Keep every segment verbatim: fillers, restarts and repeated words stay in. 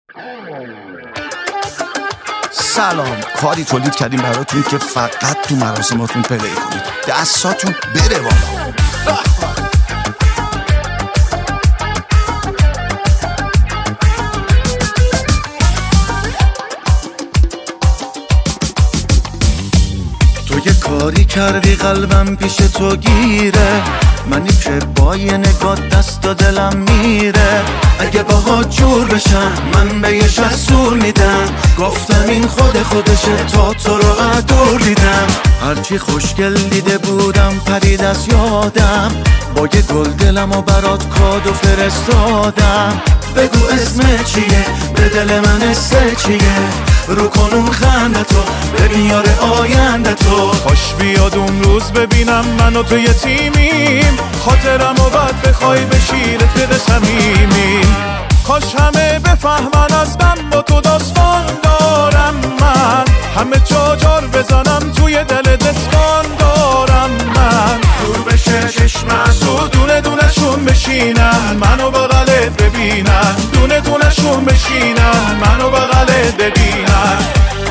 سلام، کاری تولید کردیم براتون که فقط تو مراسماتون پلی کنید، دستاتون بره بالا. تو یه کاری کردی قلبم پیش تو گیره، منی که با یه نگاه دست و دلم میره. اگه باها جور بشن من به یه شسور میدم، گفتم این خود خودشه تا تو رو ادور دیدم. هرچی خوشگل دیده بودم پرید از یادم، با یه گل دلم و برات کادو فرستادم. بگو اسم چیه، به دل من اسم چیه، رو کن اون خندتو ببین یار آیندتو. خوش بیاد اون روز ببینم من و تو یه تیمیم، خاطرم و بعد بخوای بشی رفیق صمیمیم. کاش همه بفهمن از من با تو داستان دارم، من همه جا جار بزنم توی دل دستان دارم. من دور بشه چشمت و دونه دونه شون بشینن، منو بغلت ببینن، دونه دونه شون بشینن، منو بغلت ببینن.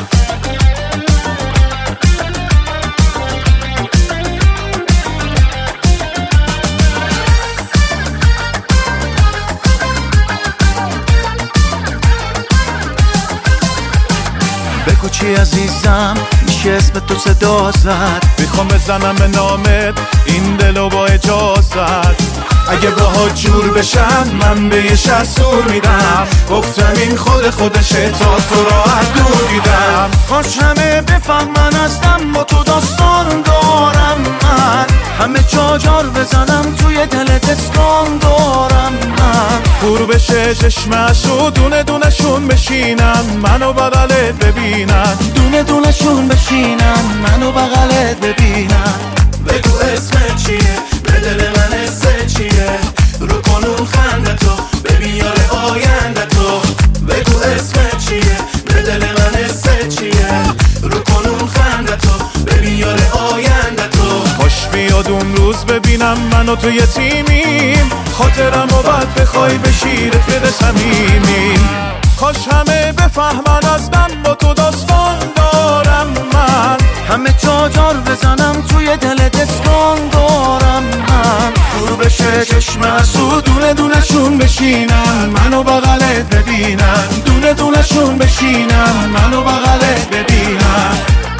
بگو چی عزیزم، میشه اسم تو صدا زد، میخوام بزنم به نامت این دلو با اجازت. اگه باها جور بشم من به یه شسور میدم، گفتم این خود خودشه تا تو راحت دور دیدم. کاش همه بفهمن هستم با تو داستان دارم، من همه جا جار بزنم توی دل دستان دارم. من پر بشه چشمش و دونه دونه شون بشینن، منو بغلت ببینن، دونه دونه شون بشینن، منو بغلت ببینن. بگو اسم چیه، به دل من اسم چیه، رو کن اون خندتو ببین یار آیندتو. بگو اسم چیه، به دل من اسم چیه، رو کن اون خندتو ببین یار آیندتو. خوش بیاد اون روز ببینم من و تو یه تیمیم، خاطرم و بعد بخوای بشی رفیق صمیمیم. کاش همه بفهمن از من با تو داستان دارم، من همه جا جار بزنم توی دل دستان دارم. من دور بشه چشمت و دونه دونه شون بشینن، منو بغلت ببینن، دونه دونه شون بشینن، منو بغلت ببینن.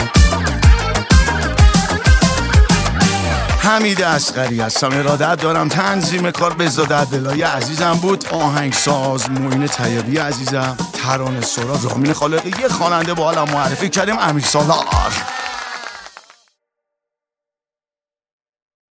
حمید اصغری هستم، ارادت دارم تنظیم کار بهزاد عبداللهی عزیزم بود، آهنگساز معین طیبی عزیزم، ترانه سرا رامین خالقی، یه خواننده با حالم معرفی کردیم امیر سالار.